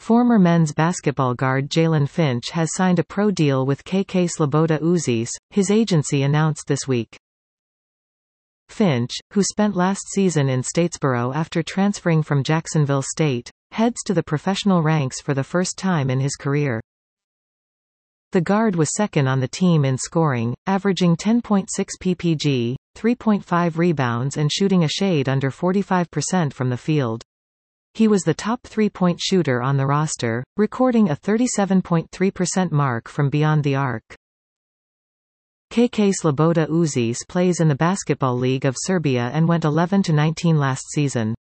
Former men's basketball guard Jalen Finch has signed a pro deal with KK Sloboda Uzis, his agency announced this week. Finch, who spent last season in Statesboro after transferring from Jacksonville State, heads to the professional ranks for the first time in his career. The guard was second on the team in scoring, averaging 10.6 ppg, 3.5 rebounds and shooting a shade under 45% from the field. He was the top three-point shooter on the roster, recording a 37.3% mark from beyond the arc. KK Sloboda Uzis plays in the Basketball League of Serbia and went 11-19 last season.